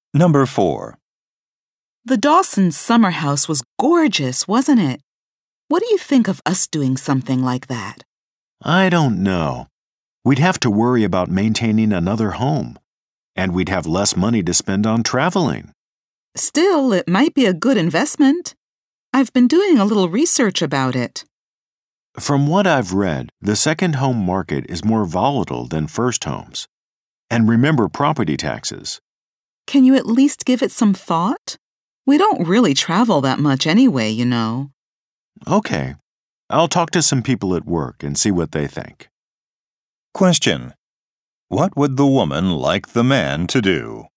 Number 4. The Dawson's summer house was gorgeous, wasn't it? What do you think of us doing something like that? I don't know. We'd have to worry about maintaining another home, and we'd have less money to spend on traveling. Still, it might be a good investment. I've been doing a little research about it. From what I've read, the second home market is more volatile than first homes. And remember property taxes. Can you at least give it some thought? We don't really travel that much anyway, you know. Okay. I'll talk to some people at work and see what they think. Question. What would the woman like the man to do?